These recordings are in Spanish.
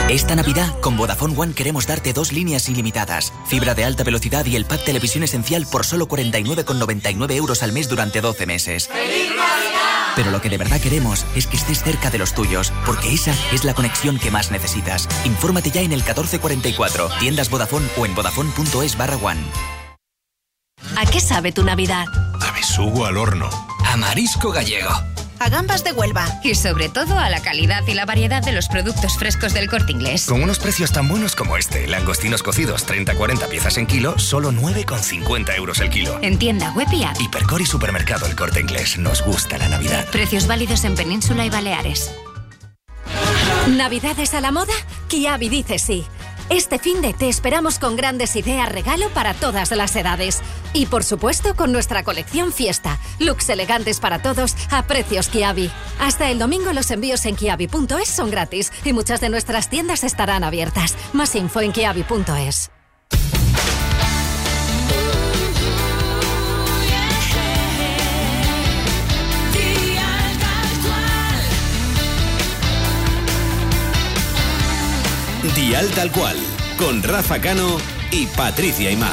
Esta Navidad, con Vodafone One queremos darte 2 líneas ilimitadas, fibra de alta velocidad y el pack Televisión Esencial por solo 49,99 € al mes durante 12 meses. ¡Feliz Navidad! Pero lo que de verdad queremos es que estés cerca de los tuyos, porque esa es la conexión que más necesitas. Infórmate ya en el 1444, tiendas Vodafone o en vodafone.es/one. ¿A qué sabe tu Navidad? A besugo al horno. A marisco gallego. A gambas de Huelva. Y sobre todo a la calidad y la variedad de los productos frescos del Corte Inglés. Con unos precios tan buenos como este. Langostinos cocidos, 30-40 piezas en kilo, solo 9,50 € el kilo. En tienda web y app. Hipercor y Supermercado El Corte Inglés. Nos gusta la Navidad. Precios válidos en Península y Baleares. ¿Navidades a la moda? Kiabi dice sí. Este finde te esperamos con grandes ideas regalo para todas las edades. Y por supuesto con nuestra colección Fiesta. Looks elegantes para todos a precios Kiabi. Hasta el domingo los envíos en kiabi.es son gratis y muchas de nuestras tiendas estarán abiertas. Más info en kiabi.es. Dial Tal Cual, con Rafa Cano y Patricia Imaz.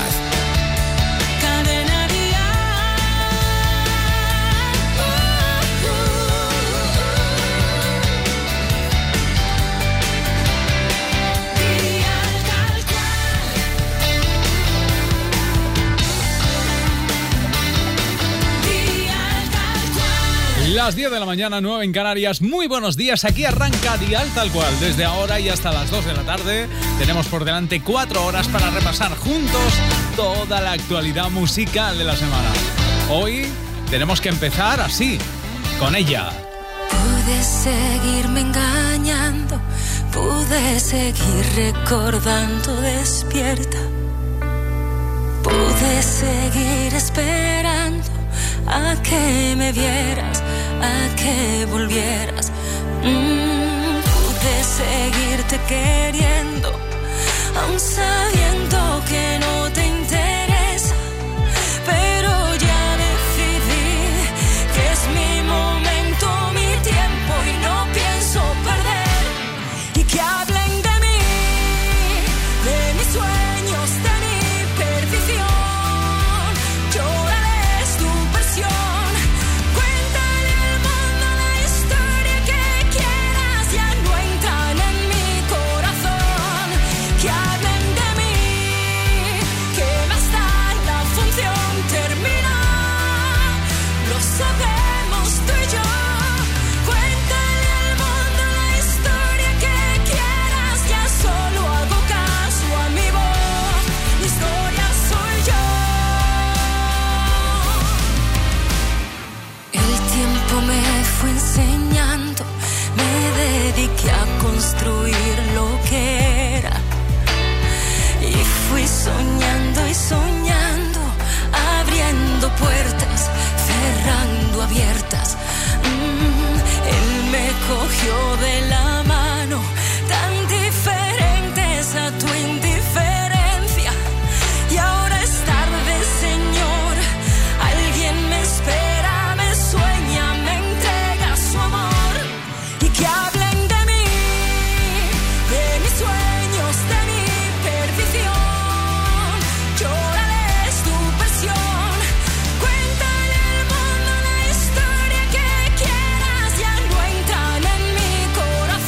Las 10 de la mañana, 9 en Canarias. Muy buenos días, aquí arranca Dial Tal Cual. Desde ahora y hasta las 2 de la tarde tenemos por delante 4 horas para repasar juntos toda la actualidad musical de la semana. Hoy tenemos que empezar así, con ella. Pude seguirme engañando, pude seguir recordando despierta, pude seguir esperando a que me vieras, a que volvieras. Pude seguirte queriendo, aun sabiendo que no te interesa, pero ya decidí que es mi momento, mi tiempo y no pienso perder. Y que hablen de mí, de mis sueños, de mi perdición. Enseñando, me dediqué a construir lo que era y fui soñando y soñando, abriendo puertas, cerrando abiertas. Él me cogió de la mano, tan diferentes a tu indiferencia, y ahora es tarde, Señor, alguien me espera, me sueña, me entrega su amor. Y que hablen de mí, de mis sueños, de mi perdición. Llórales tu versión, cuéntale al mundo la historia que quieras. Ya no entran en mi corazón.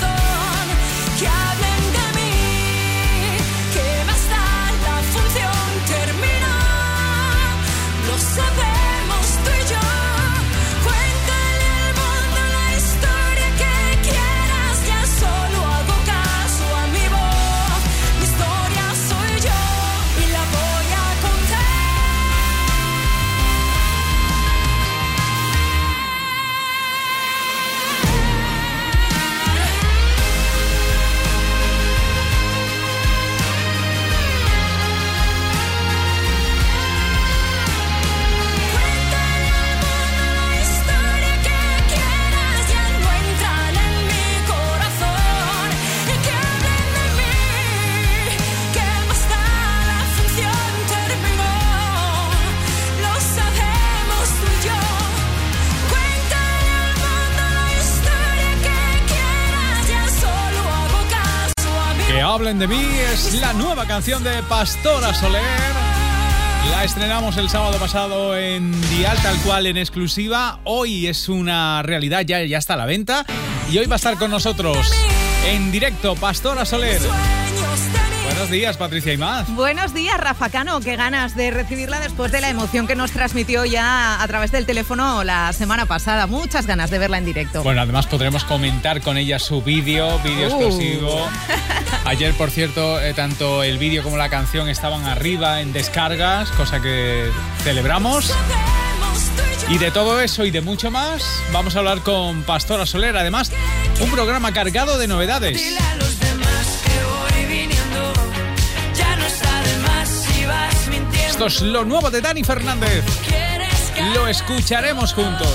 Que hablen de mí es la nueva canción de Pastora Soler. La estrenamos el sábado pasado en Dial Tal Cual en exclusiva. Hoy es una realidad, ya está a la venta. Y hoy va a estar con nosotros en directo Pastora Soler. Buenos días, Patricia Imaz. Buenos días, Rafa Cano. Qué ganas de recibirla después de la emoción que nos transmitió ya a través del teléfono la semana pasada. Muchas ganas de verla en directo. Bueno, además podremos comentar con ella su vídeo exclusivo. Ayer, por cierto, tanto el vídeo como la canción estaban arriba en descargas, cosa que celebramos. Y de todo eso y de mucho más, vamos a hablar con Pastora Soler. Además, un programa cargado de novedades. Esto es lo nuevo de Dani Fernández. Lo escucharemos juntos.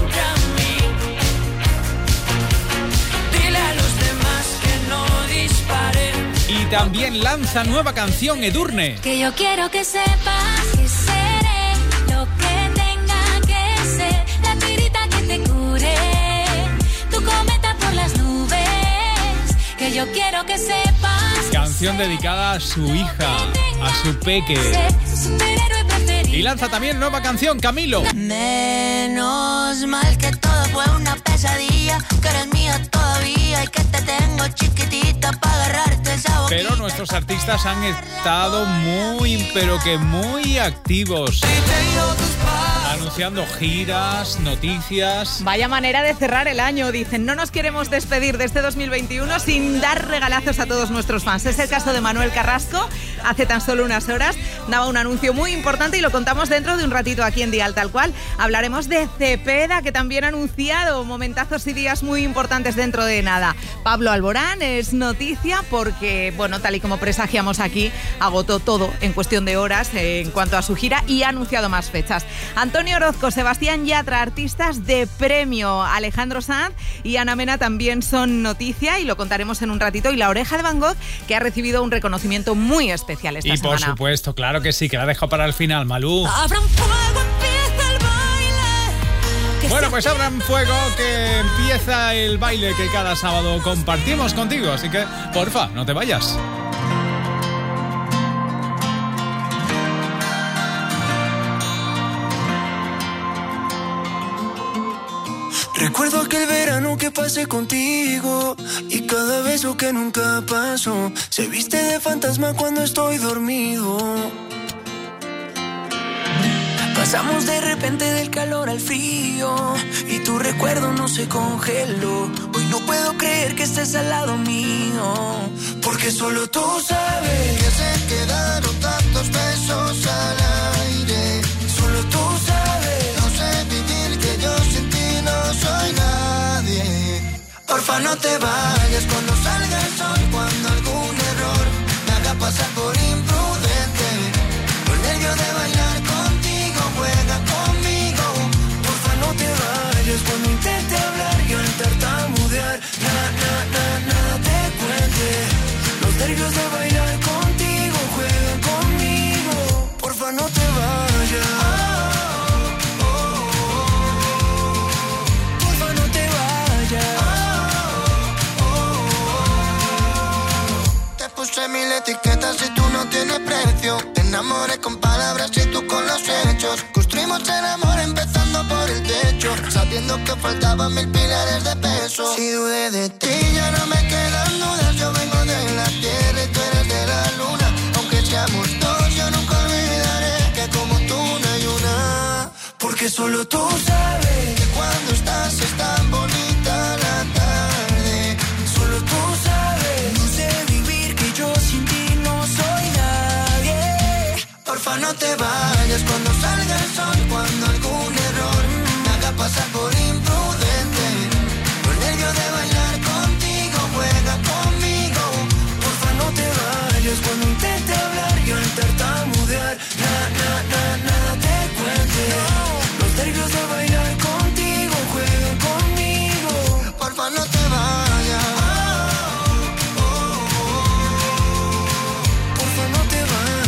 Y también lanza nueva canción Edurne. Que yo quiero que sepas que seré lo que tenga que ser. La tirita que te cure, tu cometa por las nubes. Que yo quiero que sepas. Canción dedicada a su hija, a su peque. Y lanza también nueva canción, Camilo. Menos mal que todo fue una pesadilla, que eres mía todavía y que te tengo chiquitita para agarrarte esa boquita. Pero nuestros artistas han estado muy, pero que muy activos. Anunciando giras, noticias. Vaya manera de cerrar el año, dicen. No nos queremos despedir de este 2021 sin dar regalazos a todos nuestros fans. Es el caso de Manuel Carrasco. Hace tan solo unas horas daba un anuncio muy importante y lo contamos dentro de un ratito aquí en Dial Tal Cual. Hablaremos de Cepeda, que también ha anunciado momentazos y días muy importantes dentro de nada. Pablo Alborán es noticia porque, bueno, tal y como presagiamos aquí, agotó todo en cuestión de horas en cuanto a su gira y ha anunciado más fechas. Antonio Orozco, Sebastián Yatra, artistas de premio. Alejandro Sanz y Ana Mena también son noticia y lo contaremos en un ratito. Y La Oreja de Van Gogh, que ha recibido un reconocimiento muy especial esta semana. Y por supuesto, claro que sí, que la dejo para el final, Malú. Abran fuego, empieza el baile. Bueno, pues abran fuego, que empieza el baile que cada sábado compartimos contigo. Así que, porfa, no te vayas. Recuerdo aquel verano que pasé contigo y cada beso que nunca pasó se viste de fantasma cuando estoy dormido. Pasamos de repente del calor al frío y tu recuerdo no se congeló. Hoy no puedo creer que estés al lado mío, porque solo tú sabes que se quedaron tantos besos al aire. Solo tú sabes, no sé vivir, que yo sin ti no soy nadie. Porfa, no te vayas cuando salga el sol, cuando algún error me haga pasar por imprudente. Con nervio de bailar contigo, juega conmigo. Porfa, no te vayas cuando intente hablar y al tartamudear nada te cuente. Los nervios de bailar contigo, juega conmigo. Porfa, no te vayas. Puse mil etiquetas y tú no tienes precio. Te enamoré con palabras y tú con los hechos. Construimos el amor empezando por el techo, sabiendo que faltaban 1000 pilares de peso. Si dudé de ti ya no me quedan dudas. Yo vengo de la tierra y tú eres de la luna. Aunque seamos dos, yo nunca olvidaré que como tú no hay una. Porque solo tú sabes que cuando estás es tan bonita la tarde. Solo tú sabes, no sé vivir, que yo sin ti no soy nadie. Porfa, no te vayas cuando salga el sol, cuando algún error me haga pasar por imprudente. Con nervio de bailar contigo, juega conmigo. Porfa, no te vayas cuando intente hablar y al tartamudear nada te cuente. Los nervios de bailar contigo, juega conmigo. Porfa, no te vayas. Porfa, no te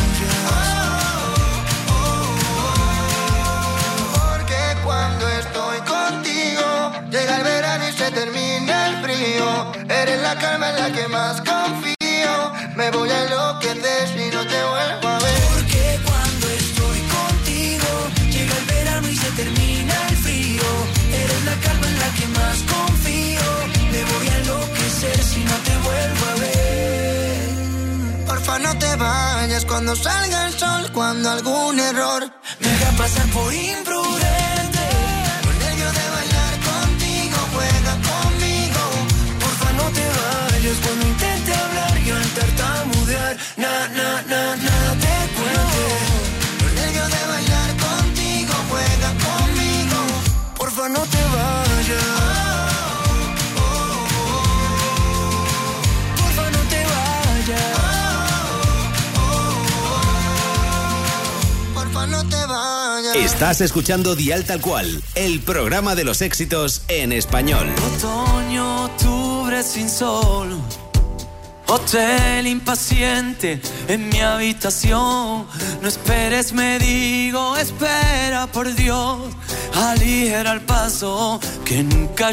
vayas. Porque cuando estoy contigo llega el verano y se termina el frío. Eres la calma en la que más confío. Me voy a enloquecer si no te vuelvo a ver. Porque cuando estoy contigo llega el verano y se termina el frío. Eres la calma en la que más confío. Me voy a enloquecer si no te vuelvo a ver. Porfa, no te vayas cuando salga el sol, cuando algún error me haga pasar por imprudente. Con ello de bailar contigo, juega conmigo. Porfa, no te vayas cuando intente hablar y al tartamudear nada te cuente. Con ello de bailar contigo, juega conmigo. Porfa, no te vayas. Porfa, no te vayas. Porfa, no te vayas. Estás escuchando Dial Tal Cual, el programa de los éxitos en español. Otoño, octubre sin sol. Hotel impaciente en mi habitación. No esperes, me digo, espera por Dios. Aligera el paso que nunca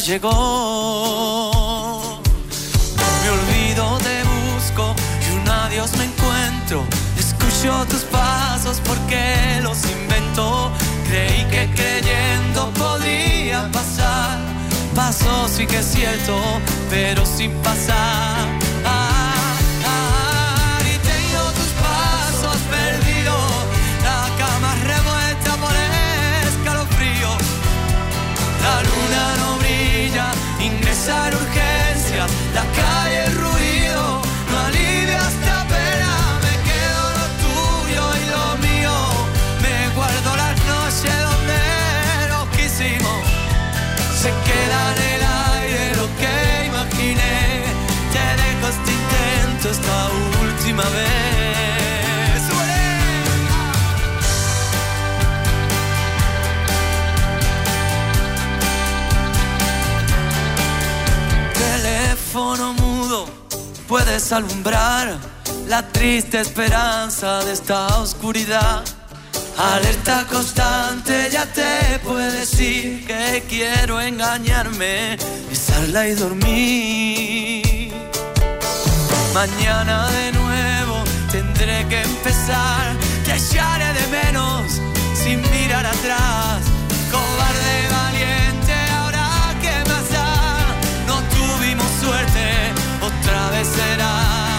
llegó. Me olvido, te busco y un adiós me encuentro. Escucho tus pasos porque los invento. Creí que creyendo podría pasar. Pasó, sí que es cierto, pero sin pasar. Y tengo tus pasos perdidos, la cama revuelta por el escalofrío. La luna no brilla, ingresa en urgencias, la calle el ruido no alivia esta pena. Me quedo lo tuyo y lo mío, me guardo las noches donde nos quisimos. Se queda en el aire lo que imaginé. Te dejo este intento esta última vez. Teléfono mudo, puedes alumbrar la triste esperanza de esta oscuridad. Alerta constante, ya te puedo decir que quiero engañarme, besarla y dormir. Mañana de nuevo tendré que empezar, te echaré de menos sin mirar atrás. Cobarde valiente, ahora qué más da, no tuvimos suerte, otra vez será.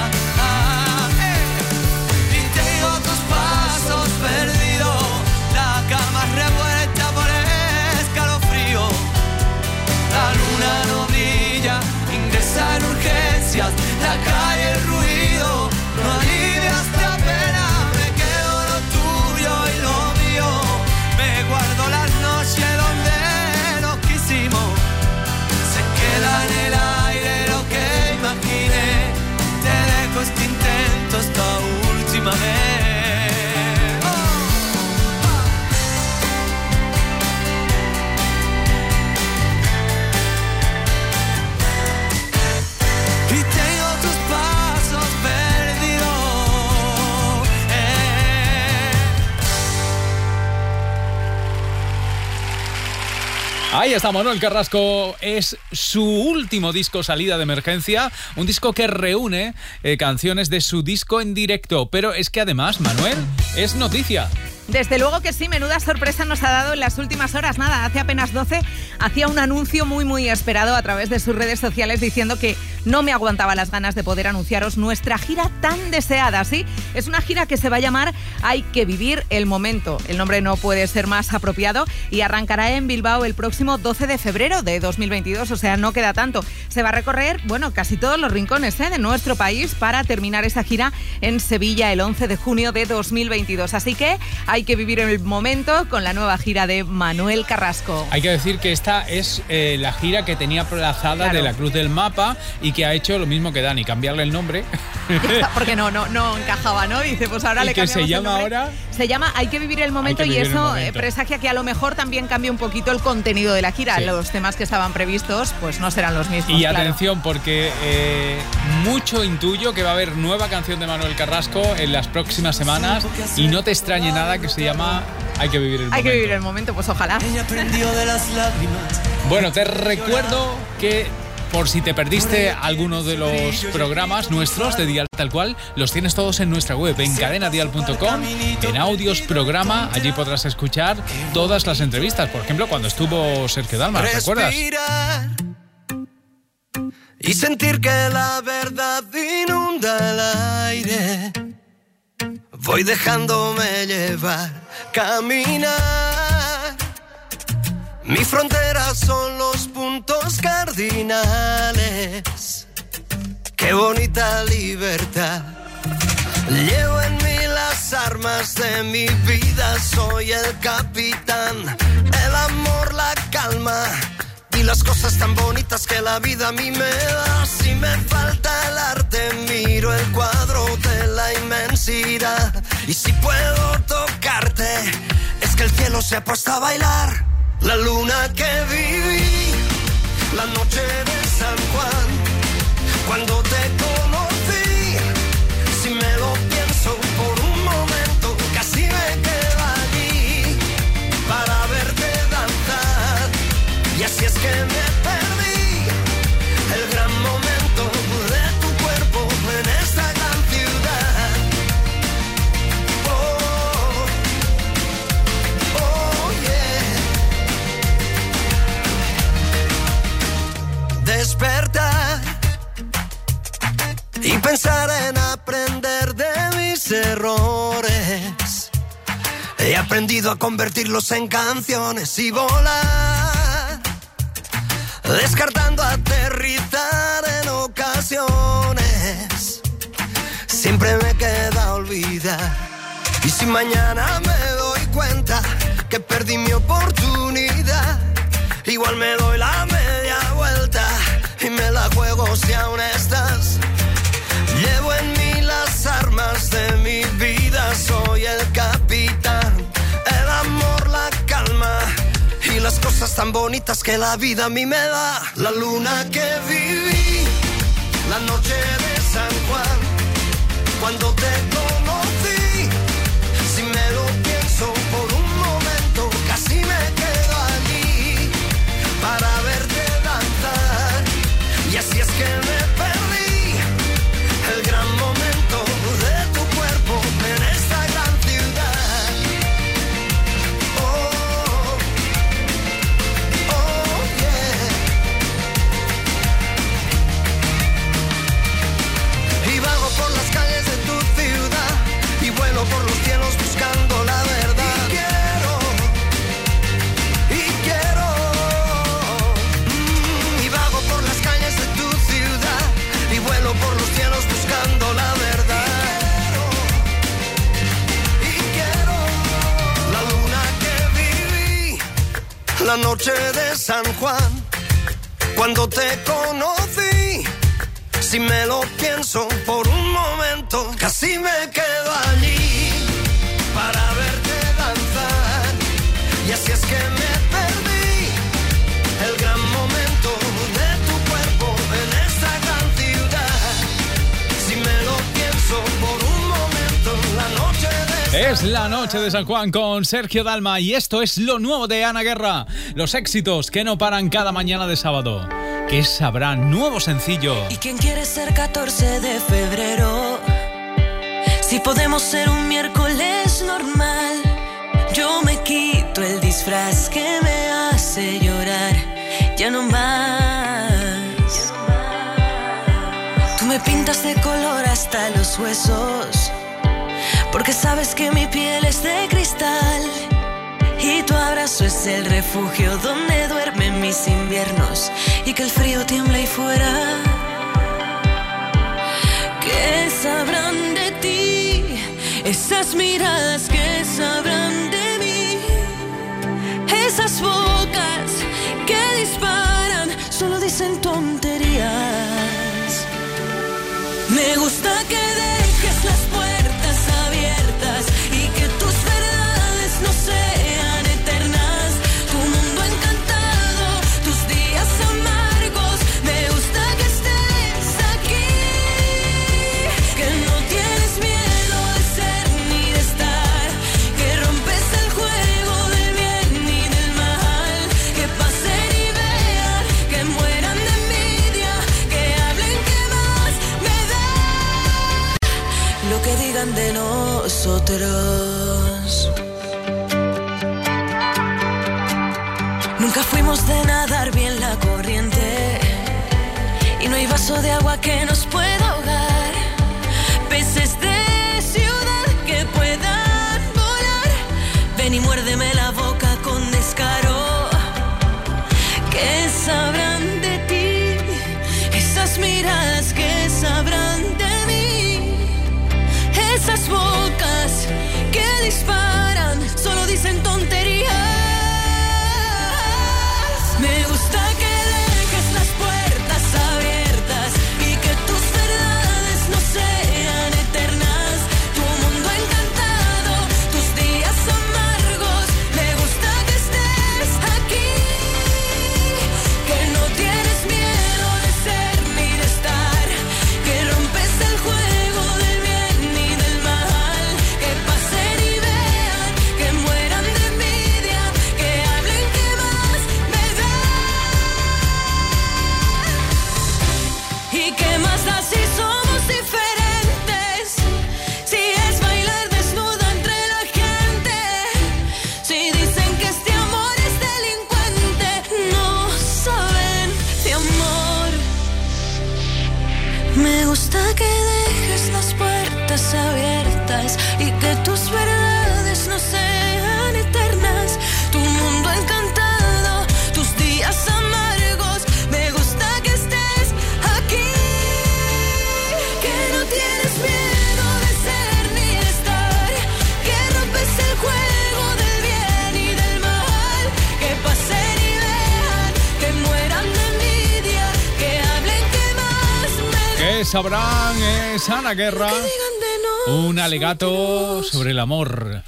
Y tengo tus pasos perdidos, la cama revuelta por el escalofrío. La luna no brilla, ingresa en urgencias, la calle el ruido no alivia esta pena. Me quedo lo tuyo y lo mío, me guardo las noches donde nos quisimos. Se queda en el aire lo que imaginé. Te dejo este intento esta última vez. Y tengo tus pasos perdidos. Ahí está Manuel Carrasco, es su último disco salida de emergencia, un disco que reúne canciones de su disco en directo, pero es que además, Manuel, es noticia. Desde luego que sí, menuda sorpresa nos ha dado en las últimas horas. Nada, hace apenas 12 hacía un anuncio muy esperado a través de sus redes sociales diciendo que no me aguantaba las ganas de poder anunciaros nuestra gira tan deseada, ¿sí? Es una gira que se va a llamar Hay que vivir el momento. El nombre no puede ser más apropiado y arrancará en Bilbao el próximo 12 de febrero de 2022, o sea, no queda tanto. Se va a recorrer, bueno, casi todos los rincones de nuestro país para terminar esa gira en Sevilla el 11 de junio de 2022. Así que hay que vivir el momento con la nueva gira de Manuel Carrasco. Hay que decir que esta es la gira que tenía aplazada, claro, de la Cruz del Mapa y que ha hecho lo mismo que Dani, cambiarle el nombre. Porque no encajaba, ¿no? Dice, pues ahora le cambiamos el nombre. ¿Y qué se llama ahora? Se llama Hay que vivir el momento y eso presagia que a lo mejor también cambia un poquito el contenido de la gira. Sí. Los temas que estaban previstos pues no serán los mismos. Y atención, porque mucho intuyo que va a haber nueva canción de Manuel Carrasco en las próximas semanas y no te extrañe nada que se llama Hay que vivir el momento. Hay que vivir el momento, pues ojalá. Ella aprendió de las lágrimas. Bueno, te recuerdo que Por si te perdiste alguno de los programas nuestros de Dial Tal Cual, los tienes todos en nuestra web, en cadenadial.com, en audios programa. Allí podrás escuchar todas las entrevistas. Por ejemplo, cuando estuvo Sergio Dalma, ¿recuerdas? Y sentir que la verdad inunda el aire. Voy dejándome llevar, caminar. Mi frontera son los puntos cardinales. Qué bonita libertad. Llevo en mí las armas de mi vida. Soy el capitán. El amor, la calma y las cosas tan bonitas que la vida a mí me da. Si me falta el arte, miro el cuadro de la inmensidad. Y si puedo tocarte, es que el cielo se ha puesto a bailar. La luna que viví, la noche de San Juan, cuando te conocí, si me lo pienso por un momento, casi me quedo allí para verte danzar. Y así es que me perdí el gran momento de tu cuerpo en esta gran ciudad. Oh, oh yeah. Despertar y pensar en aprender de mis errores. He aprendido a convertirlos en canciones y volar, descartando aterrizar en ocasiones. Siempre me queda olvidar. Y si mañana me doy cuenta que perdí mi oportunidad, igual me doy la media vuelta y me la juego si aún estás. Llevo en mí las armas de mi vida. Soy el capitán. El amor, la calma y las cosas tan bonitas que la vida a mí me da. La luna que viví, la noche de San Juan, cuando te conocí, si me lo pienso por un momento, casi me quedo allí para verte danzar. Y así es que me perdí el gran momento de tu cuerpo en esta gran ciudad. Oh, oh yeah. Y vago por las calles de tu ciudad y vuelo por los cielos buscando la verdad. Y vago por las calles de tu ciudad y vuelo por los cielos buscando la verdad. Y quiero la luna que viví, la noche de San Juan, cuando te conocí. Si me lo pienso por un momento, casi me quedo allí para verte danzar. Y así es que me perdí el gran momento de tu cuerpo en esta gran ciudad. Si me lo pienso por un momento, la noche de Es la noche de San Juan con Sergio Dalma y esto es lo nuevo de Ana Guerra. Los éxitos que no paran cada mañana de sábado. ¿Qué sabrá? Nuevo sencillo. ¿Y quién quiere ser 14 de febrero? Si podemos ser un miércoles normal. Yo me quito el disfraz que me hace llorar. Ya no más. Tú me pintas de color hasta los huesos, porque sabes que mi piel es de cristal. Y tu abrazo es el refugio donde duermen mis inviernos y que el frío tiembla ahí fuera. ¿Qué sabrán de ti? Esas miradas que sabrán de mí. Esas bocas que disparan solo dicen tonterías. Me gusta que dejes las puertas abiertas y que tus verdades no sean eternas. Tu mundo encantado, tus días amargos. Me gusta que estés aquí, que no tienes miedo de ser ni de estar, que rompes el juego del bien y del mal, que pasen y vean, que mueran de envidia lo que digan de nosotros. Nunca fuimos de nadar bien la corriente y no hay vaso de agua que nos pueda ahogar. Peces de ciudad que puedan volar, ven y muérdeme la boca con descaro. ¿Qué sabrán de ti? Esas miradas que sabrán de mí. Esas bocas que disparan, solo dicen tonterías. Me gusta que dejes las puertas abiertas y que tus verdades no sean eternas. Tu mundo encantado, tus días amargos. Me gusta que estés aquí, que no tienes miedo de ser ni de estar, que rompes el juego del bien y del mal. Que pasen y vean, que mueran de envidia, que hablen que más me da. ¿Y qué más da si somos diferentes? Si es bailar desnuda entre la gente, si dicen que este amor es delincuente, no saben de amor. Me gusta que dejes las puertas abiertas y que tus verdades no sean eternas. Tu mundo encantado, tus días amargos. Me gusta que estés aquí, que no tienes miedo de ser ni de estar, que rompes el juego del bien y del mal. Que pasen y vean, que mueran de envidia, que hablen que más me da. ¿Qué sabrán? Es Ana Guerra. Que digan de no. Un alegato sobre el amor.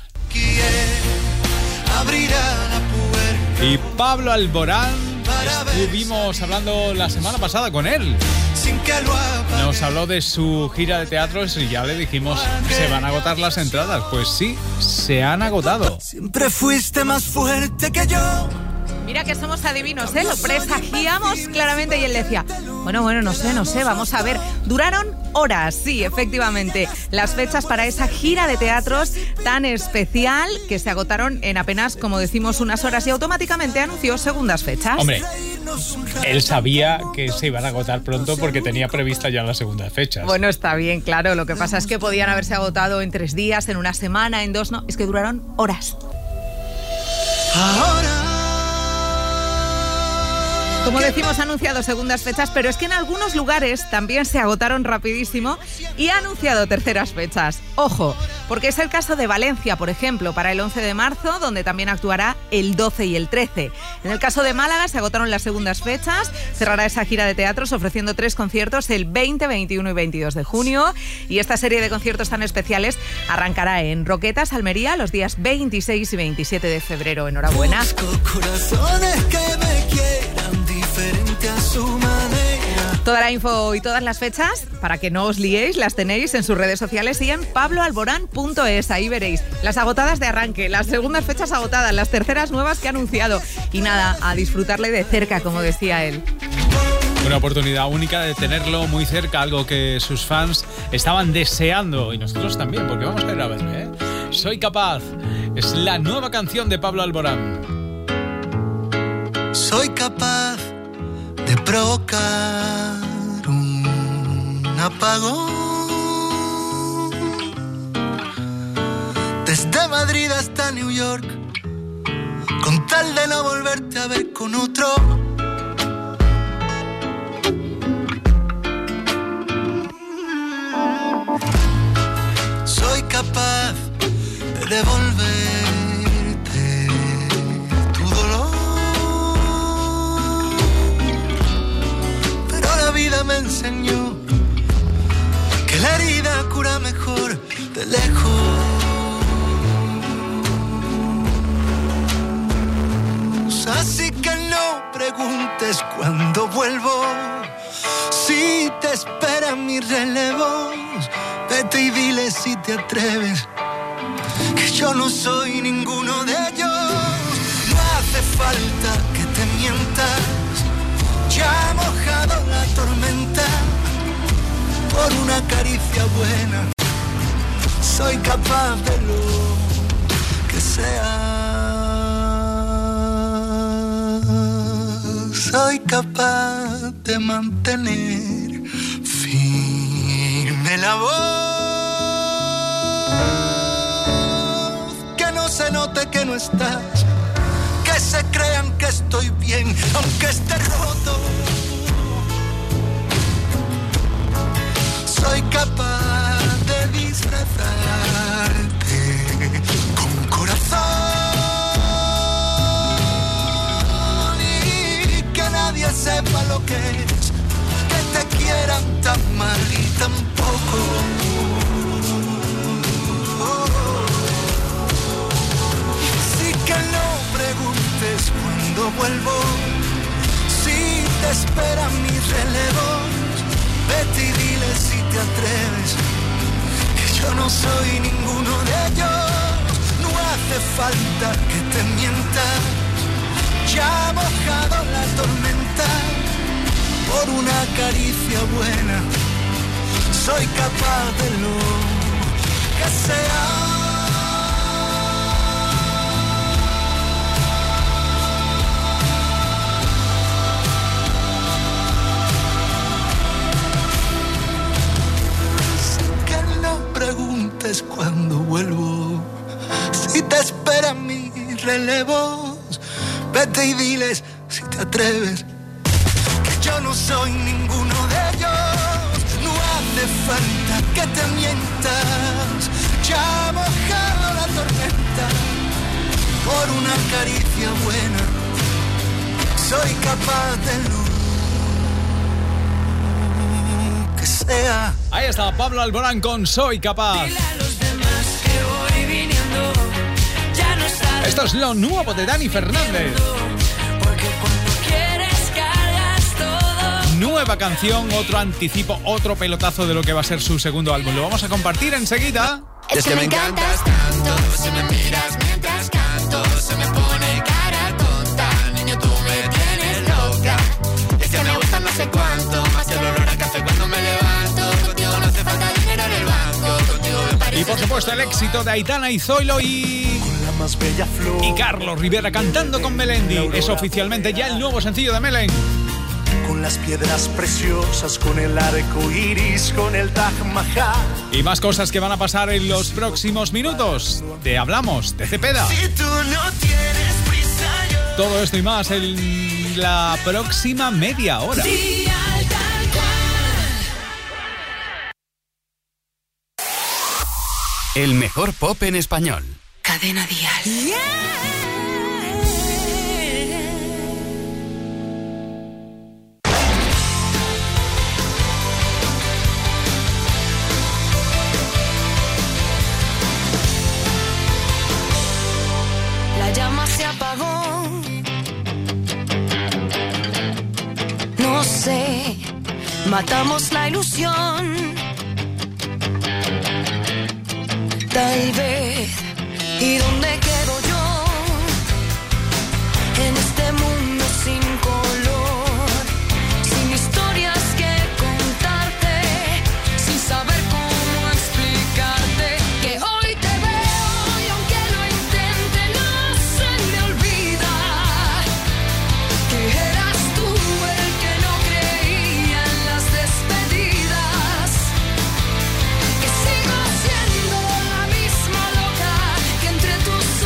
Y Pablo Alborán, estuvimos hablando la semana pasada con él. Nos habló de su gira de teatros y ya le dijimos que se van a agotar las entradas. Pues sí, se han agotado. Siempre fuiste más fuerte que yo. Mira que somos adivinos, ¿eh? Lo presagiamos claramente y él decía, bueno, no sé, vamos a ver. Duraron horas, sí, efectivamente, las fechas para esa gira de teatros tan especial que se agotaron en apenas, como decimos, unas horas y automáticamente anunció segundas fechas. Hombre, él sabía que se iban a agotar pronto porque tenía prevista ya las segundas fechas. Bueno, está bien, claro, lo que pasa es que podían haberse agotado en 3 días, en una semana, en 2, no, es que duraron horas. Ahora. Como decimos, ha anunciado segundas fechas, pero es que en algunos lugares también se agotaron rapidísimo y ha anunciado terceras fechas. Ojo, porque es el caso de Valencia, por ejemplo, para el 11 de marzo, donde también actuará el 12 y el 13. En el caso de Málaga se agotaron las segundas fechas, cerrará esa gira de teatros ofreciendo 3 conciertos el 20, 21 y 22 de junio. Y esta serie de conciertos tan especiales arrancará en Roquetas, Almería, los días 26 y 27 de febrero. Enhorabuena. Busco corazones que me quieran diferente a su manera. Toda la info y todas las fechas, para que no os liéis, las tenéis en sus redes sociales y en pabloalborán.es. Ahí veréis las agotadas de arranque, las segundas fechas agotadas, las terceras nuevas que ha anunciado. Y nada, a disfrutarle de cerca, como decía él. Una oportunidad única de tenerlo muy cerca, algo que sus fans estaban deseando y nosotros también, porque vamos a ir a verle, ¿eh? Soy capaz. Es la nueva canción de Pablo Alborán. Soy capaz de provocar un apagón. Desde Madrid hasta New York, con tal de no volverte a ver con otro. Soy capaz de devolverte tu dolor, pero la vida me enseñó que la herida cura mejor de lejos. Así que no preguntes cuándo vuelvo, si te espera mi relevo. Vete y dile si te atreves que yo no soy ninguno de ellos. No hace falta que te mientas, ya ha mojado la tormenta por una caricia buena. soy capaz de lo que sea. Soy capaz de mantener firme la voz, que no se note que no estás, que se crean que estoy bien, aunque esté roto. Soy capaz de disfrazarte con corazón y que nadie sepa lo que es, que te quieran tan mal y tan poco. Sí que no preguntes cuándo vuelvo, si te esperan mis relevos. Vete y dile si te atreves, que yo no soy ninguno de ellos. No hace falta que te mientas, ya ha mojado la tormenta por una caricia buena. Soy capaz de lo que sea. Preguntes cuando vuelvo, si te esperan mis relevos. Vete y diles si te atreves, que yo no soy ninguno de ellos. No hace falta que te mientas, ya ha mojado la tormenta por una caricia buena. Soy capaz de lo que sea. Ahí está Pablo Alborán con Soy Capaz. Esto es lo nuevo de Dani Fernández. Nueva canción, otro anticipo, otro pelotazo de lo que va a ser su segundo álbum. Lo vamos a compartir enseguida. Es que me encantas tanto, si me miras mientras canto, se me pone cara tonta. Niño, tú me tienes loca. Es que me gusta no sé cuánto, más el olor a café cuando me levanto. Contigo no hace falta dinero en el banco. Contigo me parece. Y por supuesto el éxito de Aitana y Zoilo y Carlos Rivera cantando con Melendi. Es oficialmente ya el nuevo sencillo de Melen. Con las piedras preciosas, con el arco iris, con el Taj Mahal. Y más cosas que van a pasar en los próximos minutos. Te hablamos de Cepeda. Si tú no tienes prisa, yo... Todo esto y más en la próxima media hora. El mejor pop en español. Cadena Dial. La llama se apagó. No sé, matamos la ilusión. Tal vez. ¿Y dónde quedo yo? En este mundo sin color, sin historias que contarte, sin saber cómo explicarte que hoy te veo y aunque lo intente no se me olvida que eras tú el que no creía en las despedidas, que sigo siendo la misma loca que entre tus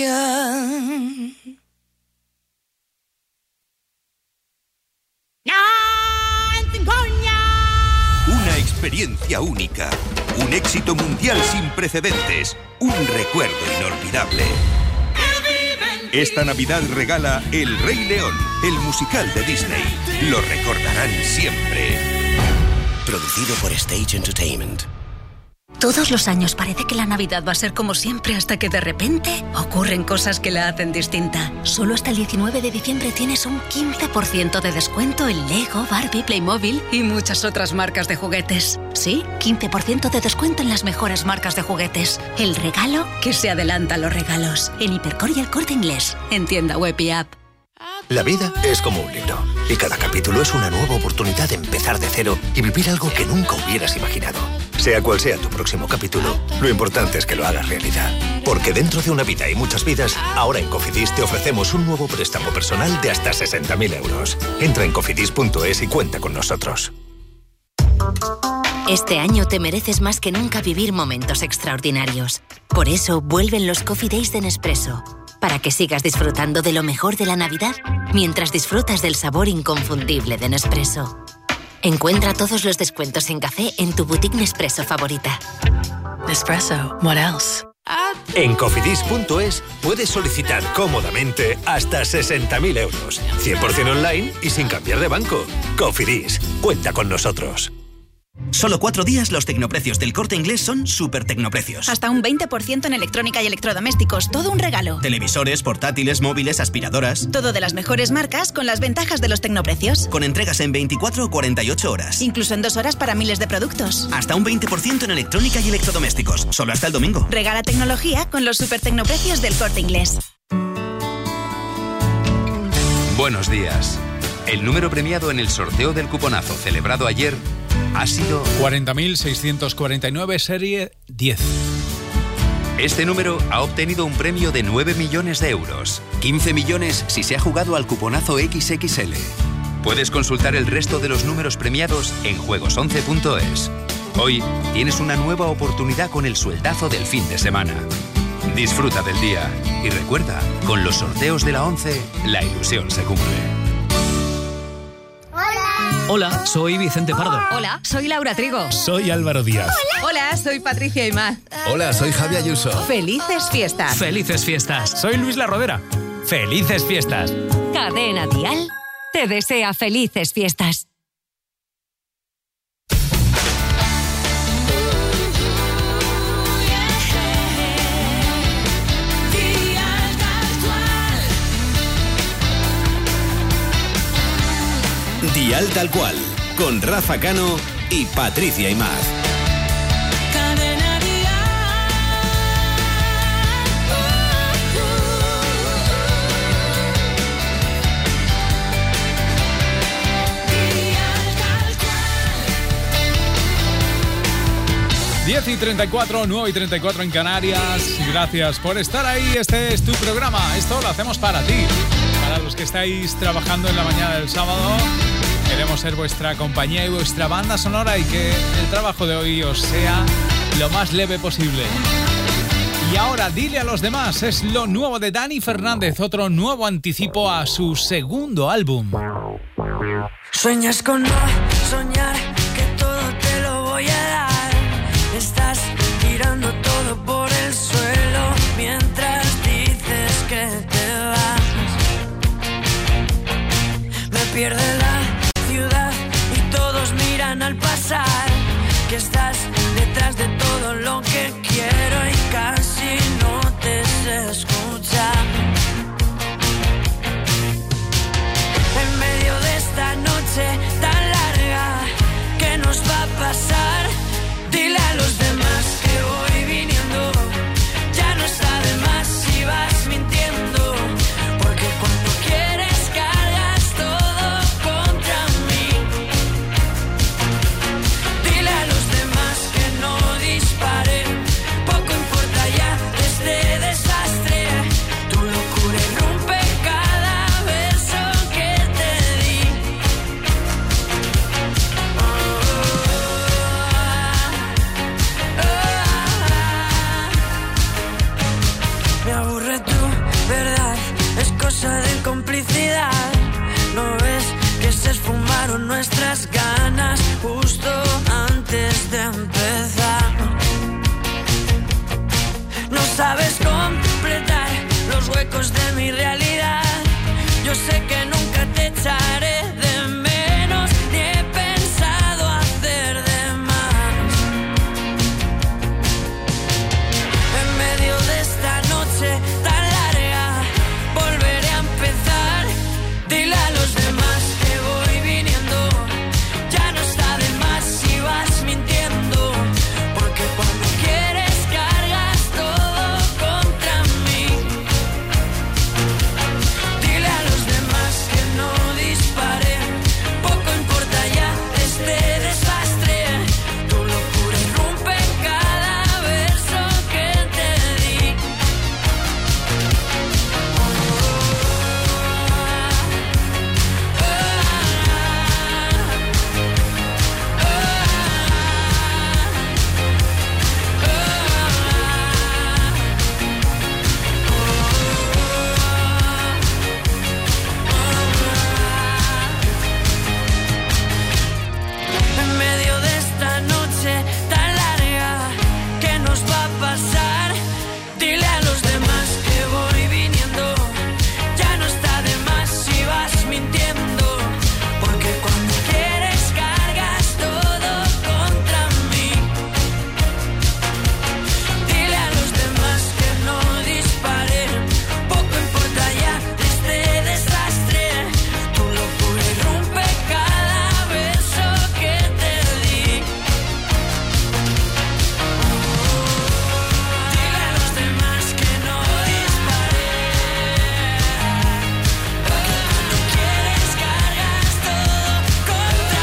Una experiencia única, un éxito mundial sin precedentes, un recuerdo inolvidable. Esta Navidad regala El Rey León, el musical de Disney. Lo recordarán siempre. Producido por Stage Entertainment. Todos los años parece que la Navidad va a ser como siempre hasta que de repente ocurren cosas que la hacen distinta. Solo hasta el 19 de diciembre tienes un 15% de descuento en Lego, Barbie, Playmobil y muchas otras marcas de juguetes. Sí, 15% de descuento en las mejores marcas de juguetes. El regalo que se adelanta a los regalos. En Hipercor y El Corte Inglés. En tienda web y app. La vida es como un libro y cada capítulo es una nueva oportunidad de empezar de cero y vivir algo que nunca hubieras imaginado. Sea cual sea tu próximo capítulo, lo importante es que lo hagas realidad. Porque dentro de una vida y muchas vidas, ahora en Cofidis te ofrecemos un nuevo préstamo personal de hasta 60.000 euros. Entra en cofidis.es y cuenta con nosotros. Este año te mereces más que nunca vivir momentos extraordinarios. Por eso vuelven los Coffee Days de Nespresso. Para que sigas disfrutando de lo mejor de la Navidad mientras disfrutas del sabor inconfundible de Nespresso. Encuentra todos los descuentos en café en tu boutique Nespresso favorita. Nespresso, what else? En cofidis.es puedes solicitar cómodamente hasta 60.000 euros. 100% online y sin cambiar de banco. Cofidis, cuenta con nosotros. Solo 4 días los tecnoprecios del Corte Inglés son súper tecnoprecios. Hasta un 20% en electrónica y electrodomésticos, todo un regalo. Televisores, portátiles, móviles, aspiradoras. Todo de las mejores marcas con las ventajas de los tecnoprecios. Con entregas en 24 o 48 horas. Incluso en 2 horas para miles de productos. Hasta un 20% en electrónica y electrodomésticos, solo hasta el domingo. Regala tecnología con los súper tecnoprecios del Corte Inglés. Buenos días. El número premiado en el sorteo del cuponazo celebrado ayer ha sido 40.649, serie 10. Este número ha obtenido un premio de 9 millones de euros. 15 millones si se ha jugado al cuponazo XXL. Puedes consultar el resto de los números premiados en juegos11.es. Hoy tienes una nueva oportunidad con el sueldazo del fin de semana. Disfruta del día y recuerda, con los sorteos de la 11, la ilusión se cumple. Hola, soy Vicente Pardo. Hola, soy Laura Trigo. Soy Álvaro Díaz. Hola, soy Patricia Aymar. Hola, soy Javi Ayuso. Felices fiestas. Felices fiestas. Soy Luis La Rodera. Felices fiestas. Cadena Dial te desea felices fiestas. Dial Tal Cual, con Rafa Cano y Patricia Aymar. Cadena Dial. 10:34, 9:34 en Canarias. Gracias por estar ahí. Este es tu programa. Esto lo hacemos para ti. Para los que estáis trabajando en la mañana del sábado, queremos ser vuestra compañía y vuestra banda sonora y que el trabajo de hoy os sea lo más leve posible. Y ahora, Dile a los demás, es lo nuevo de Dani Fernández, otro nuevo anticipo a su segundo álbum. Sueñas con no soñar, que todo te lo voy a dar. Estás tirando todo por el suelo mientras dices que te vas. Me pierde la ciudad y todos miran al pasar, que estás detrás de todo lo que quiero y casi no te sé escuchar. En medio de esta noche tan larga, ¿qué nos va a pasar? Dile a los demás que voy viniendo, ya no está de más si vas mintiendo, porque cuando quieres cargas todo contra mí. Dile a los demás que no disparen, poco importa ya este desastre, tu locura. las ganas justo antes de empezar. No sabes completar los huecos de mi realidad. Yo sé que nunca te echaré de menos, ni he pensado hacer de más. En medio de esta noche tan larga, volveré a empezar. Dile a los demás que voy viniendo, ya no está de más si vas mintiendo, porque cuando quieres cargas todo contra mí. Dile a los demás que no disparé, poco importa ya este desastre. Tu locura irrumpe en cada verso que te di. En medio de esta noche tan larga, ¿qué nos va a pasar? Dile a los demás que voy viniendo, ya no está de más si vas mintiendo, porque cuando quieres cargas todo contra mí. Dile a los demás que no disparé, poco importa ya este desastre. Tu locura irrumpe cada verso que te di. Dile a los demás que no disparé, porque cuando quieres cargas todo contra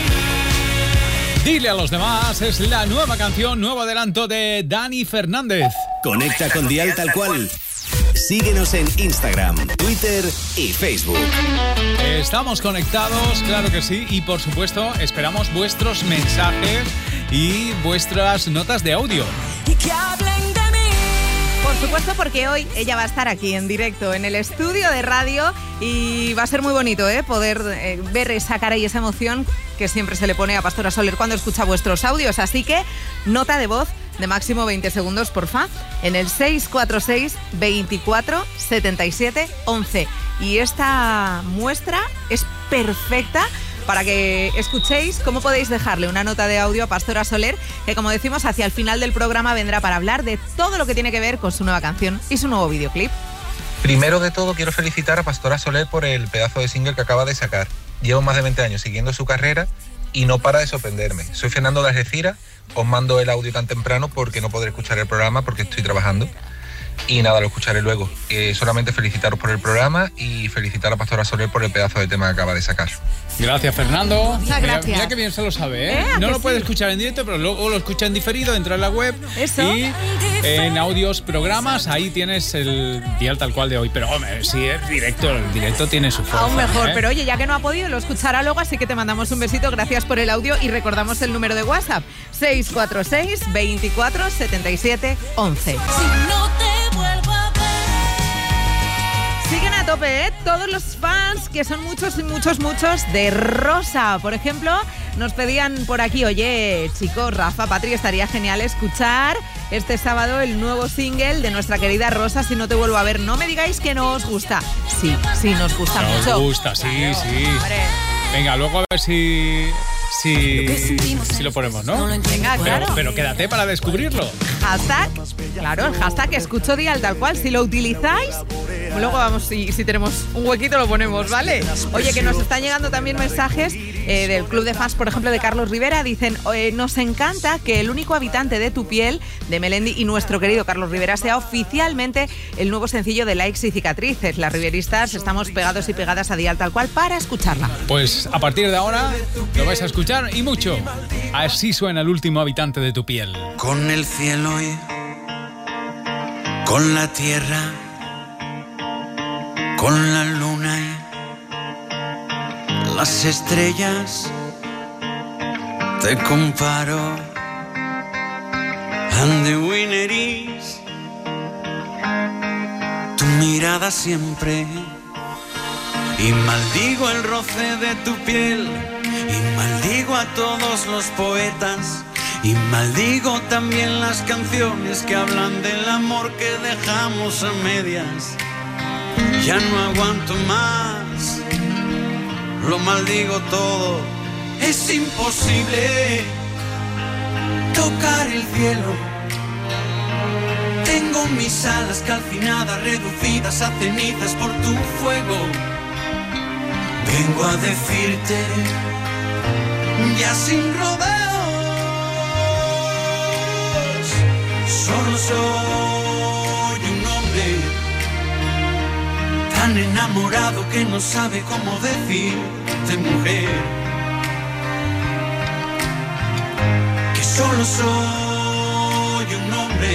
mí. Dile a los demás es la nueva canción, nuevo adelanto de Dani Fernández. Conecta con Dial Tal Cual. Síguenos en Instagram, Twitter y Facebook. Estamos conectados, claro que sí, y por supuesto esperamos vuestros mensajes y vuestras notas de audio. Y que hablen de mí. Por supuesto, porque hoy ella va a estar aquí en directo en el estudio de radio y va a ser muy bonito poder ver esa cara y esa emoción que siempre se le pone a Pastora Soler cuando escucha vuestros audios. Así que nota de voz de máximo 20 segundos, porfa, en el 646 24 77 11. Y esta muestra es perfecta para que escuchéis cómo podéis dejarle una nota de audio a Pastora Soler, que como decimos, hacia el final del programa vendrá para hablar de todo lo que tiene que ver con su nueva canción y su nuevo videoclip. Primero de todo, quiero felicitar a Pastora Soler por el pedazo de single que acaba de sacar. Llevo más de 20 años siguiendo su carrera y no para de sorprenderme. Soy Fernando de Algeciras, os mando el audio tan temprano porque no podré escuchar el programa porque estoy trabajando. Y nada, lo escucharé luego. Solamente felicitaros por el programa y felicitar a Pastora Soler por el pedazo de tema que acaba de sacar. Gracias, Fernando. Muchas gracias. Mira que bien se lo sabe, ¿eh? No lo puede escuchar en directo, pero luego lo escucha en diferido, entra en la web. Eso. Y en audios, programas, ahí tienes el Dial Tal Cual de hoy. Pero, hombre, si es directo, el directo tiene su fuerza. Aún mejor, ¿eh? pero oye, ya que no ha podido, lo escuchará luego, así que te mandamos un besito, gracias por el audio y recordamos el número de WhatsApp, 646 24 77 11. Si no te vuelvo a ver. Siguen a tope, ¿eh? Todos los fans, que son muchos y muchos, muchos, de Rosa. Por ejemplo, nos pedían por aquí, oye, chicos, Rafa, Patri, estaría genial escuchar este sábado el nuevo single de nuestra querida Rosa, Si no te vuelvo a ver. No me digáis que no os gusta. Sí, sí, nos gusta mucho. Nos gusta, sí, sí. Hombre. Venga, luego a ver si lo ponemos, ¿no? Venga, claro. Pero quédate para descubrirlo. Hashtag, claro, el hashtag escucho Dial Tal Cual. Si lo utilizáis, luego vamos, si tenemos un huequito lo ponemos, ¿vale? Oye, que nos están llegando también mensajes del club de fans, por ejemplo, de Carlos Rivera. Dicen, nos encanta que el único habitante de tu piel, de Melendi, y nuestro querido Carlos Rivera sea oficialmente el nuevo sencillo de Likes y Cicatrices. Las riveristas estamos pegados y pegadas a Dial Tal Cual para escucharla. Pues a partir de ahora lo vais a escuchar y mucho. Así suena el último habitante de tu piel. Con el cielo y con la tierra, con la luna y las estrellas, te comparo. And the winner is tu mirada siempre Y maldigo el roce de tu piel, y maldigo a todos los poetas, y maldigo también las canciones que hablan del amor que dejamos a medias. Ya no aguanto más, lo maldigo todo. Es imposible tocar el cielo. Tengo mis alas calcinadas, reducidas a cenizas por tu fuego. Vengo a decirte, ya sin rodeos, solo soy un hombre tan enamorado que no sabe cómo decirte mujer. Que solo soy un hombre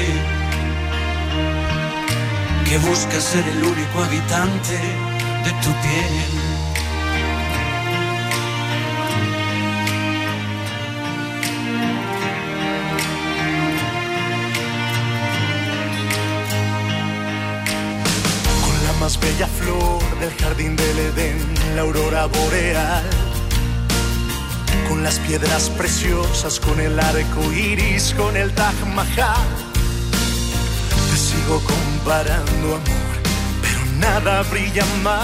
que busca ser el único habitante de tu piel. Más bella flor del jardín del Edén, la aurora boreal, con las piedras preciosas, con el arco iris, con el Taj Mahal. Te sigo comparando, amor, pero nada brilla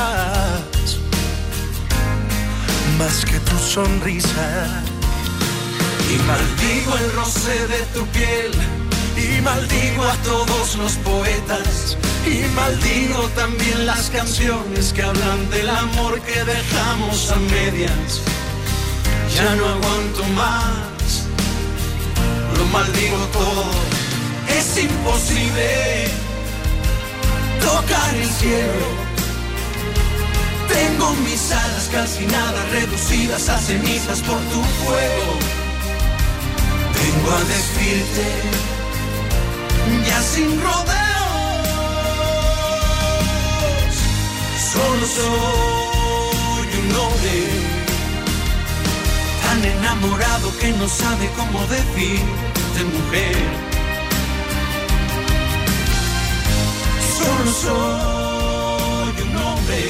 más que tu sonrisa. Y maldigo el roce de tu piel, y maldigo a todos los poetas, y maldigo también las canciones que hablan del amor que dejamos a medias. Ya no aguanto más, lo maldigo todo. Es imposible tocar el cielo. Tengo mis alas calcinadas, reducidas a cenizas por tu fuego. Vengo a decirte, ya sin rodeos, solo soy un hombre tan enamorado que no sabe cómo decirte mujer. Solo soy un hombre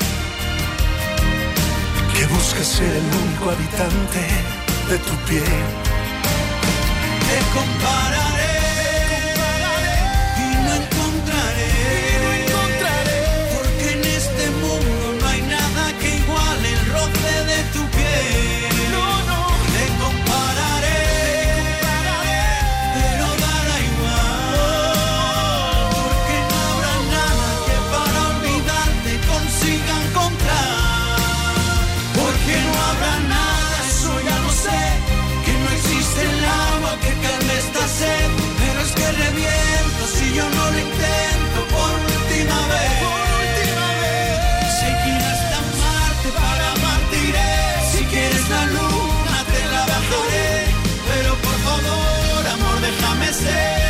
que busca ser el único habitante de tu piel. Te compararé y no encontraré, porque en este mundo no hay nada que iguale el roce de tu piel. Te compararé, pero dará igual, porque no habrá nada que para olvidarte consiga encontrar. Porque no habrá nada, eso ya lo sé, que no existe el agua que calme esta sed, pero es que reviento si yo no lo intento por última vez. Si quieres amarte, para amarte iré. Si quieres la luna te la bajaré, pero por favor, amor, déjame ser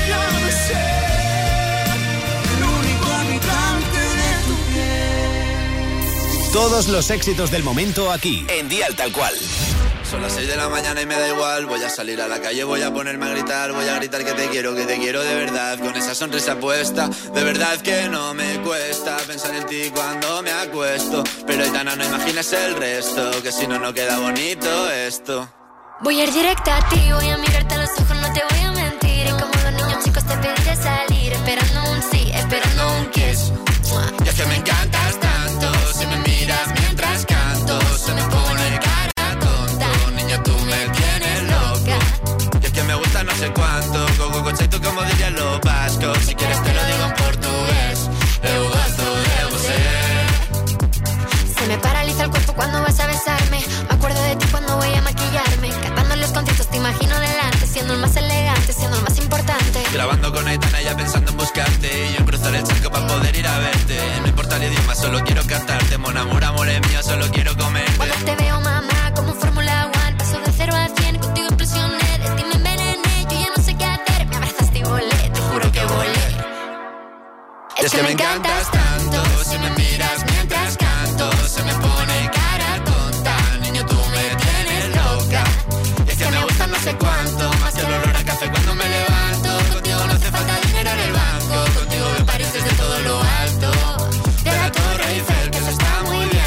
el único habitante de tu piel. Todos los éxitos del momento aquí, en Dial Tal Cual. Son las 6 de la mañana y me da igual. Voy a salir a la calle, voy a ponerme a gritar. Voy a gritar que te quiero de verdad. Con esa sonrisa puesta, de verdad que no me cuesta pensar en ti cuando me acuesto. Pero Aitana, no imagines el resto, que si no, no queda bonito esto. Voy a ir directa a ti, voy a mirarte a los ojos, no te voy a mentir. Y como dos niños chicos te pediré salir, esperando un sí, esperando un kiss. Y es que me encantas tanto, si me miras mientras canto, se me pone cara. Tú me tienes loca. Y es que me gusta no sé cuánto. Coco conceito como dirían los vascos. Si quieres te lo digo en portugués. Eu gosto de você. Se me paraliza el cuerpo cuando vas a besarme. Me acuerdo de ti cuando voy a maquillarme. Cantando los conciertos te imagino delante, siendo el más elegante, siendo el más importante. Grabando con Aitana ya pensando en buscarte, y yo en cruzar el charco para poder ir a verte. No importa el idioma, solo quiero cantarte. Mon amor, amor es mío, solo quiero comerte. Cuando te veo, mamá, como Fórmula 1. De 0 a 100, contigo implosioné, de ti me envenené, yo ya no sé qué hacer, me abrazaste y volé, te juro que volé. Es que me encantas tanto, si me miras mientras canto, se me pone cara tonta, niño tú me tienes loca. Es que me gusta no sé cuánto, más que el olor a café cuando me levanto. Contigo no hace falta dinero en el banco, contigo me París desde todo lo alto, de la Torre Eiffel, que eso está muy bien.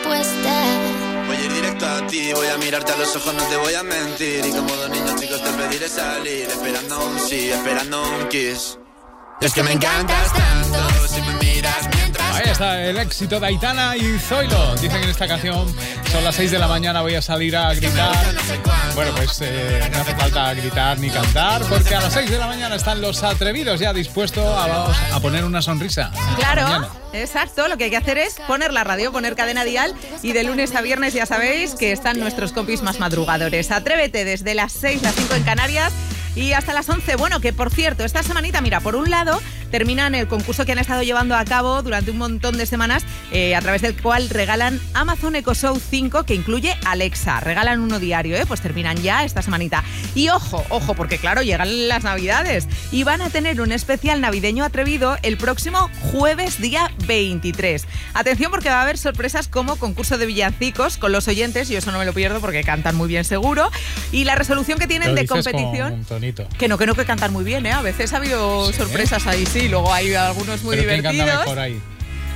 puesta. Voy a ir directo a ti, voy a mirarte a los ojos, no te voy a mentir. Y como dos niños chicos te pediré salir, esperando un sí, esperando un kiss. Es que me encantas tanto, si me miras mientras... Ahí está el éxito de Aitana y Zoilo. Dicen en esta canción, son las 6 de la mañana, voy a salir a gritar. Bueno, pues no hace falta gritar ni cantar, porque a las 6 de la mañana están los atrevidos ya dispuestos a poner una sonrisa. Claro, exacto. Lo que hay que hacer es poner la radio, poner Cadena Dial, y de lunes a viernes ya sabéis que están nuestros compis más madrugadores. Atrévete desde las 6, las 5 en Canarias y hasta las 11. Bueno, que por cierto, esta semanita, mira, por un lado, terminan el concurso que han estado llevando a cabo durante un montón de semanas, a través del cual regalan Amazon Echo Show 5, que incluye Alexa. Regalan uno diario, pues terminan ya esta semanita. Y ojo, porque claro, llegan las Navidades y van a tener un especial navideño atrevido el próximo jueves, día 23. Atención, porque va a haber sorpresas como concurso de villancicos con los oyentes, yo eso no me lo pierdo porque cantan muy bien seguro, y la resolución que tienen de competición... Que no, que cantan muy bien, A veces ha habido sorpresas ahí, sí, luego hay algunos muy divertidos. ¿Quién canta mejor ahí?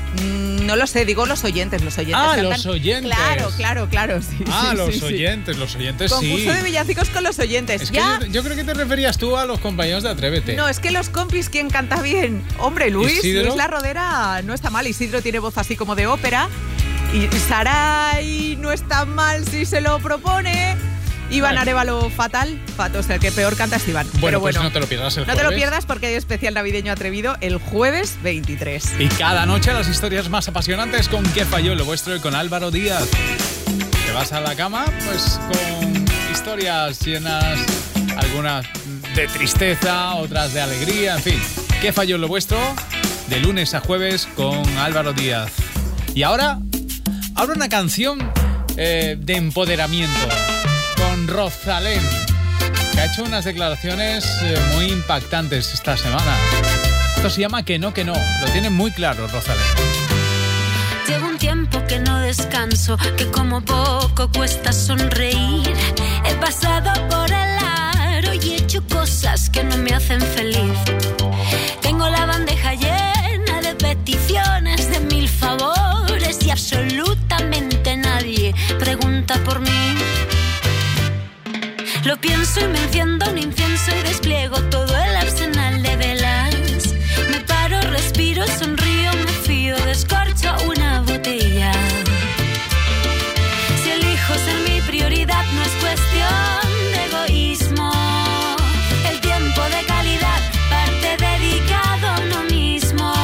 No lo sé, digo los oyentes. Ah, cantan. Los oyentes. Claro, sí. Los oyentes, concurso de villancicos con los oyentes. Es que yo creo que te referías tú a los compañeros de Atrévete. No, es que los compis, ¿quién canta bien? Hombre, Luis La Rodera no está mal. Isidro tiene voz así como de ópera. Y Saray no está mal si se lo propone. Iván Arévalo, fatal, o sea, el que peor canta es Iván. Bueno, pues no te lo pierdas el jueves. No te lo pierdas porque hay especial navideño atrevido el jueves 23. Y cada noche las historias más apasionantes con ¿Qué falló lo vuestro? Y con Álvaro Díaz. Te vas a la cama, pues con historias llenas, algunas de tristeza, otras de alegría, en fin. ¿Qué falló lo vuestro? De lunes a jueves con Álvaro Díaz. Y ahora una canción de empoderamiento. Con Rosalén, que ha hecho unas declaraciones muy impactantes esta semana. Esto se llama Que no, lo tiene muy claro Rosalén. Llevo un tiempo que no descanso, que como poco cuesta sonreír. He pasado por el aro y he hecho cosas que no me hacen feliz. Tengo la bandeja llena de peticiones, de 1000 favores y absolutamente nadie pregunta por mí. Lo pienso y me enciendo un incienso y despliego todo el arsenal de velas. Me paro, respiro, sonrío, me fío, descorcho una botella. Si elijo ser mi prioridad no es cuestión de egoísmo. El tiempo de calidad parte dedicado a uno mismo.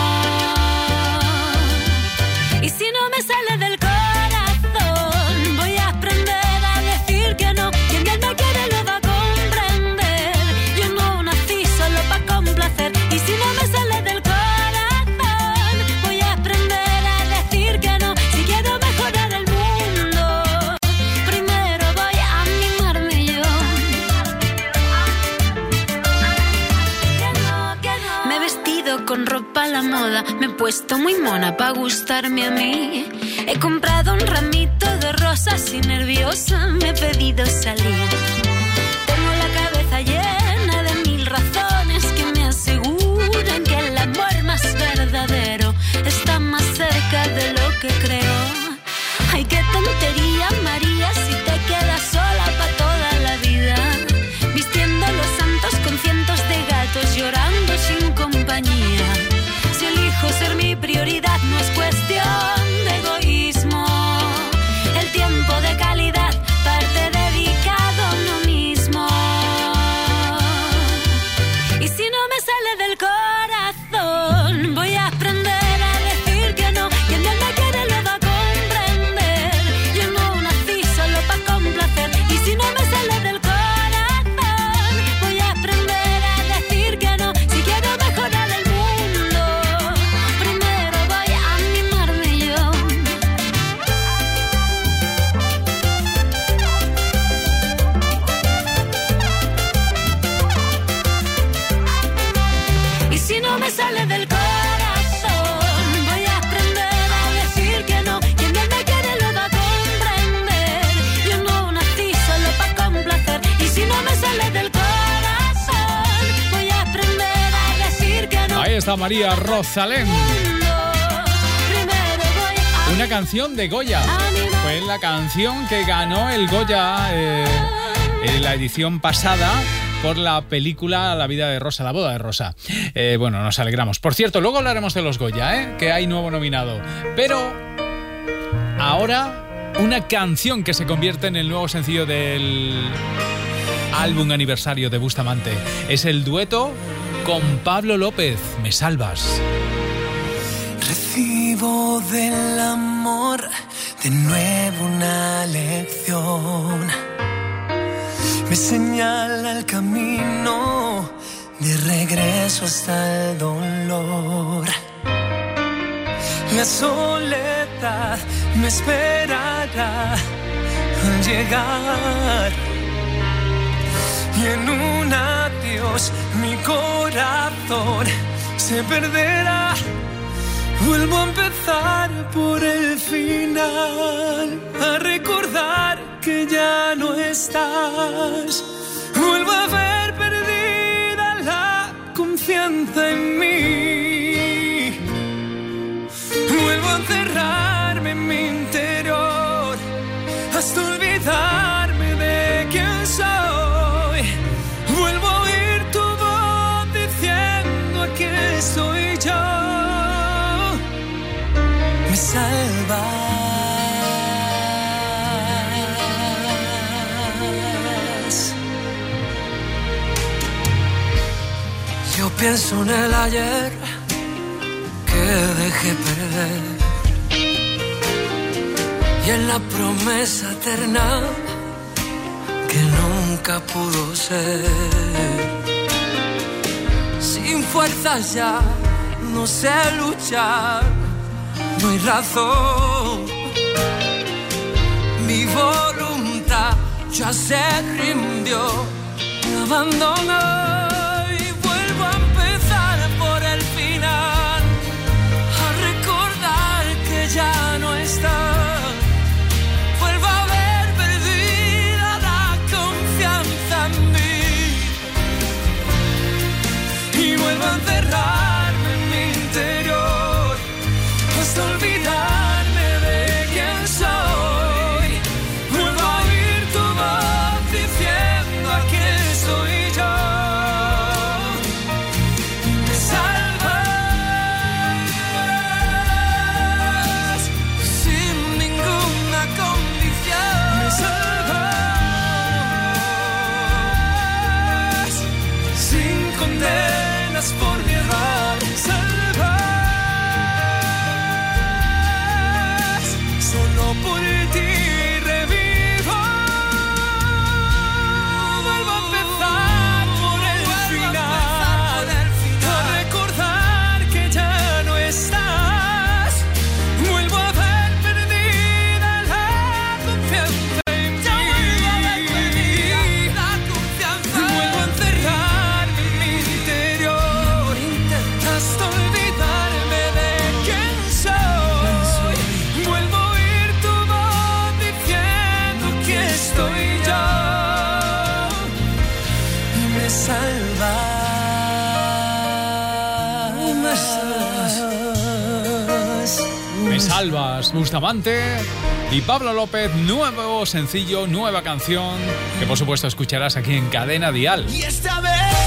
Y si no me sale del corazón, voy a aprender a decir que no. Quien me quiere lo va a comprender. Yo no nací solo para complacer. Y si no me sale del corazón, voy a aprender a decir que no. Si quiero mejorar el mundo, primero voy a mimarme yo. Me he vestido con ropa a la moda, me he puesto muy mona para gustarme a mí. He comprado un ramito de rosas y nerviosa me he pedido salir. Tengo la cabeza llena de 1000 razones que me aseguran que el amor más verdadero está más cerca de lo que creo. Ay, qué tontería, María, si te quedas sola pa' toda la vida, vistiendo los santos con cientos de gatos, llorando sin compañía. Si elijo ser mi prioridad no es cuestión de egoísmo. El tiempo de calidad parte dedicado a uno mismo. Y si no me sale del corazón, voy a aprender a decir que no. Quien no me quiere lo va a comprender. Yo no nací solo para complacer. Y si no me sale del corazón, voy a aprender a decir que no. Si quiero mejorar el mundo, primero voy a mimarme yo. Y si no me sale del corazón, voy a aprender a decir que no. Quien no me quiere lo va a comprender. Yo no nací solo para complacer. Y si no me sale del corazón, voy a aprender a decir que no. Ahí está María Rosalén. Una canción de Goya. Fue la canción que ganó el Goya en la edición pasada por la película La vida de Rosa, la boda de Rosa. Bueno, nos alegramos. Por cierto, luego hablaremos de los Goya, que hay nuevo nominado. Pero ahora una canción que se convierte en el nuevo sencillo del álbum aniversario de Bustamante. Es el dueto con Pablo López, Me salvas. Recibo del amor de nuevo una lección. Me señala el camino de regreso hasta el dolor. La soledad me esperará al llegar. Y en un adiós mi corazón se perderá. Vuelvo a empezar por el final, a recordar que ya no estás. Vuelvo a ver perdida la confianza en mí. Vuelvo a encerrarme en mi interior hasta olvidarme de quién soy. Vuelvo a oír tu voz diciendo que soy yo. Me salvas. Yo pienso en el ayer que dejé perder y en la promesa eterna que nunca pudo ser. Sin fuerzas ya no sé luchar. No hay razón, mi voluntad ya se rindió, me abandonó y vuelvo a empezar por el final, a recordar que ya no está. Vuelvo a ver perdida la confianza en mí y vuelvo a encerrarme en mi interior hasta olvidarme de quién soy. Vuelvo a oír tu voz diciendo a quién soy yo. Me salvas sin ninguna condición. Me salvas sin condenas por mi error. Por ti revivo. Vuelvo a empezar por el final, a recordar que ya no estás. Vuelvo a ver perdida la confianza en ti. Vuelvo a encerrarme en mi interior hasta olvidarme de quién soy. Vuelvo estoy yo. Me salvas. Me salvas, Bustamante y Pablo López, nuevo sencillo, nueva canción que por supuesto escucharás aquí en Cadena Dial. Y esta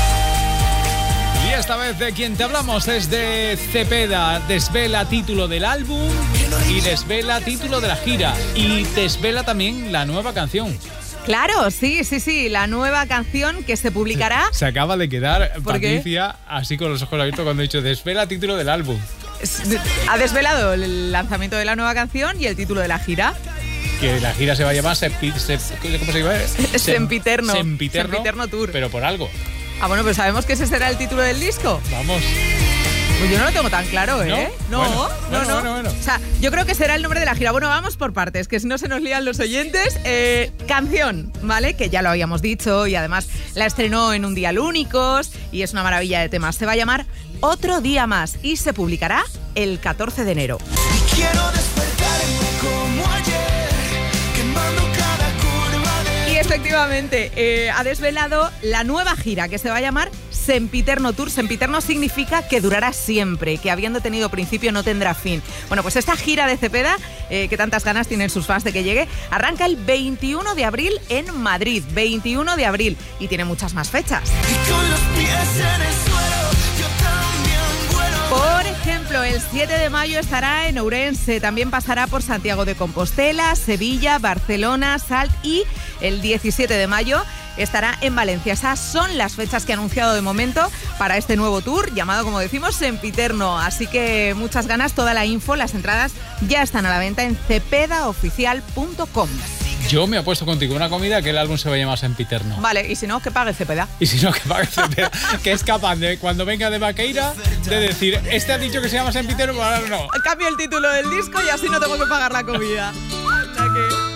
vez de quien te hablamos es de Cepeda. Desvela título del álbum y desvela título de la gira y desvela también la nueva canción. Claro, sí, la nueva canción que se publicará. Se acaba de quedar Patricia qué? Así con los ojos abiertos cuando he dicho desvela título del álbum. Ha desvelado el lanzamiento de la nueva canción y el título de la gira. Que la gira se va a llamar ¿cómo se llama? Sempiterno. Sempiterno Tour. Pero por algo. Ah, bueno, pues sabemos que ese será el título del disco. Vamos. Pues yo no lo tengo tan claro, ¿eh? No. Bueno. O sea, yo creo que será el nombre de la gira. Bueno, vamos por partes, que si no se nos lían los oyentes. Canción, ¿vale? Que ya lo habíamos dicho y además la estrenó en Un Dial Únicos y es una maravilla de temas. Se va a llamar Otro Día Más y se publicará el 14 de enero. Y quiero despertarme como ayer, quemando cada curva de... Y efectivamente, ha desvelado la nueva gira que se va a llamar Sempiterno Tour. Sempiterno significa que durará siempre, que habiendo tenido principio no tendrá fin. Bueno, pues esta gira de Cepeda, que tantas ganas tienen sus fans de que llegue, arranca el 21 de abril en Madrid. 21 de abril. Y tiene muchas más fechas. Y con los pies en el suelo, yo también vuelo. Por ejemplo, el 7 de mayo estará en Ourense, también pasará por Santiago de Compostela, Sevilla, Barcelona, Salt, y el 17 de mayo estará en Valencia. Esas son las fechas que ha anunciado de momento para este nuevo tour, llamado, como decimos, Sempiterno. Así que muchas ganas, toda la info, las entradas ya están a la venta en cepedaoficial.com. Yo me apuesto contigo una comida que el álbum se va a llamar Sempiterno. Vale, y si no, que pague Cepeda. Y si no, que pague Cepeda, que es capaz de, cuando venga de Vaqueira, de decir, este ha dicho que se llama Sempiterno, pero ahora no. Cambio el título del disco y así no tengo que pagar la comida. Anda que...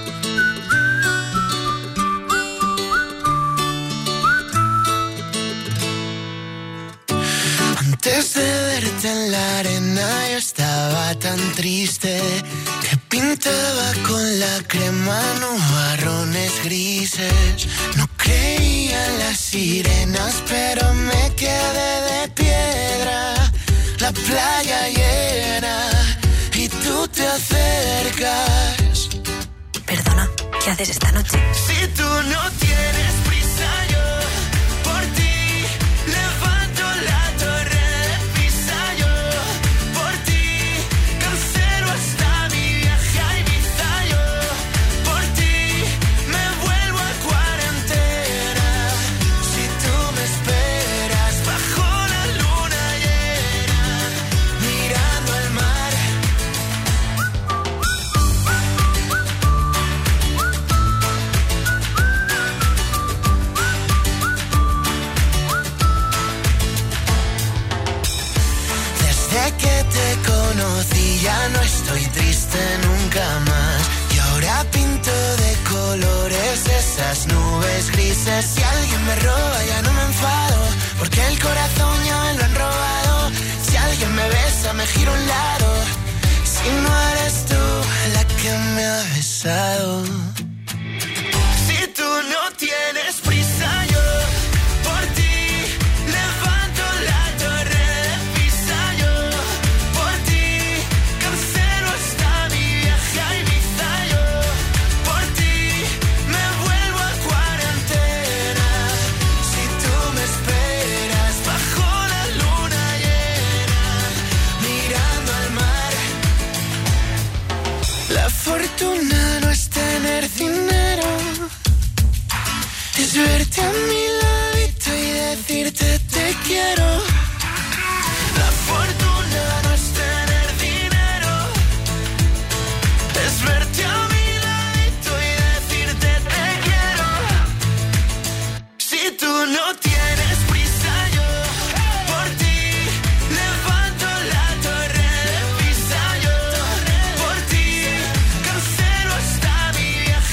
Antes de verte en la arena yo estaba tan triste que pintaba con la crema nubarrones grises. No creía en las sirenas, pero me quedé de piedra. La playa llena y tú te acercas. Perdona, ¿qué haces esta noche? Si tú no tienes